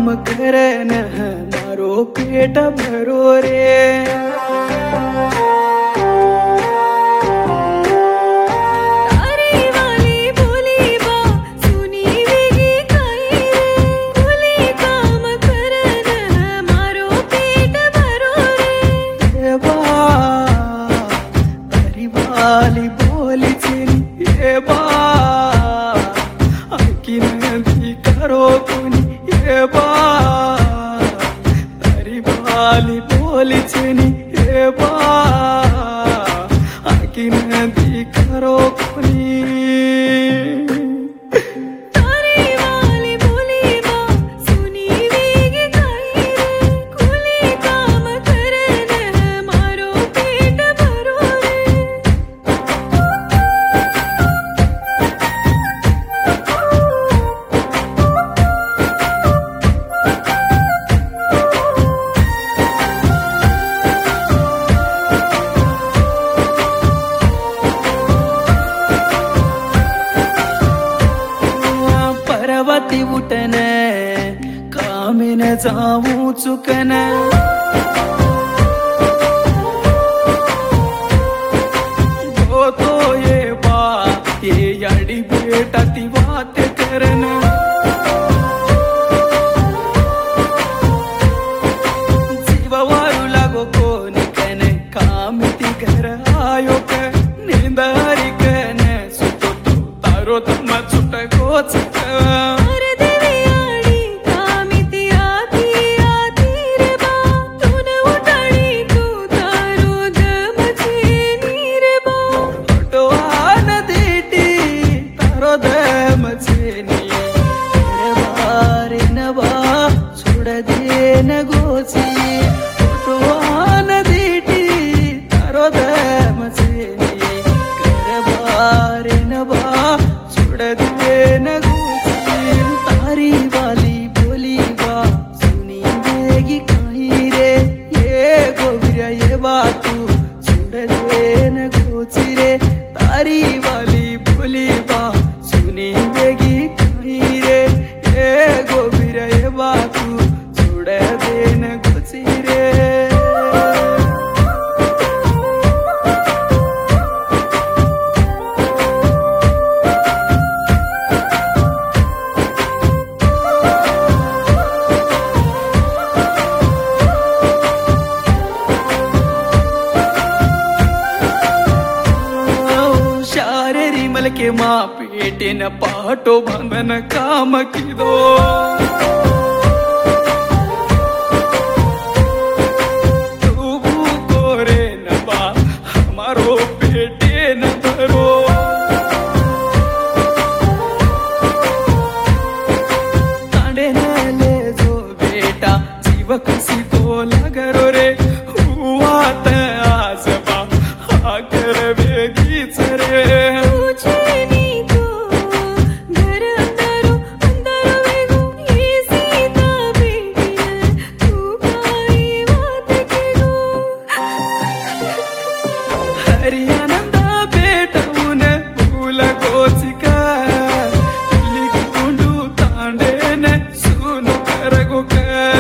काम करे न मारो पेट भरो रे। वाली बोली चली ये बा की नदी करो कुनी ये बा तारी वाली बोली चली ये बा की नदी करो कुनी। पर्वती उठन कामिन जाऊं चुकन तो ये बात ये याडी बेटा ती बात करन जीवावारू लागो कोनी कन काम ती घर आयो क निंदारी कन सुतो तो तारो तम छुट गोच न गोची फोटोवान दीटी तारो दम चेनी कर बारे न बा छोड़ दे न गोची। तारी वाली बोली बा सुनी देगी कहीं रे ये गोबिया ये बात छोड़ दे न गोची रे। तारी वाली बोली बा सुनी देगी कहीं रे ये गोबिया ये बात देन गुची रे। शारेरी मल के माँ पेटे न पाटो बंधन काम की दो किसी को लगरो रे हुआ त आजबा आकर बेगी चरे हरियानंदा बेटून भूल गोचिका लिखुंडू तांडे न सुनो करगो का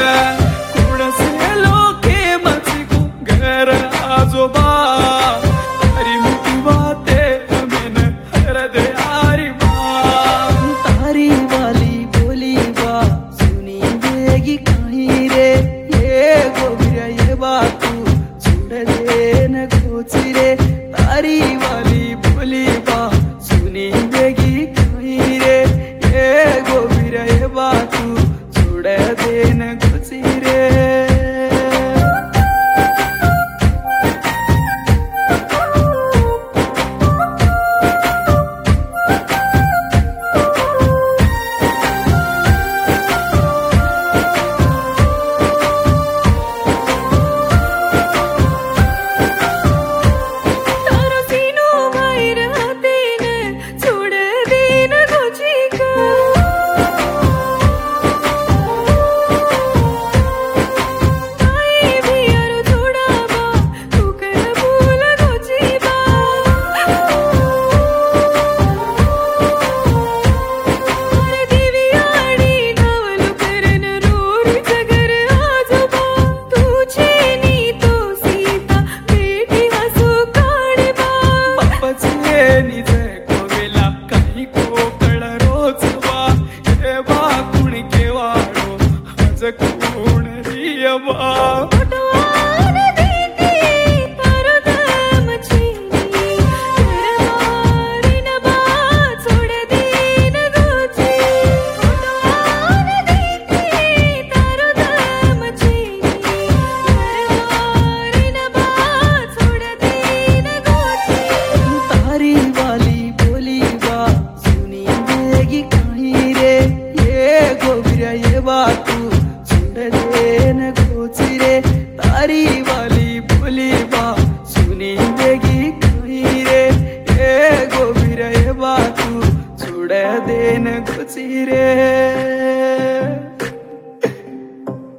आजोबा तारी मुठी बाते अमेन हर दे आरी बा। तारी वाली बोली बा सुनी देगी कहीं रे ये गोबिया ये बात छोड़ दे न गोची रे। तारी वाली बोली बा सुनी देगी कहीं रे ये गोबिया ये बात छोड़ दे न गोची रे। बा फोटोआन देखे तारो दम छीनी करवारी न बात छोड़ दीन गोची फोटोआन देखे तारो दम छीनी करवारी न बात छोड़ दीन गोची तारी वाली बोली बा सुनी देगी कहीं रे ये गोबिरा ये बात तू छोड़ देन गोची रे तारी वाली बोली बा सुनी देगी कहीं रे ये गोबिरा ये बात तू छोड़ देन गोची रे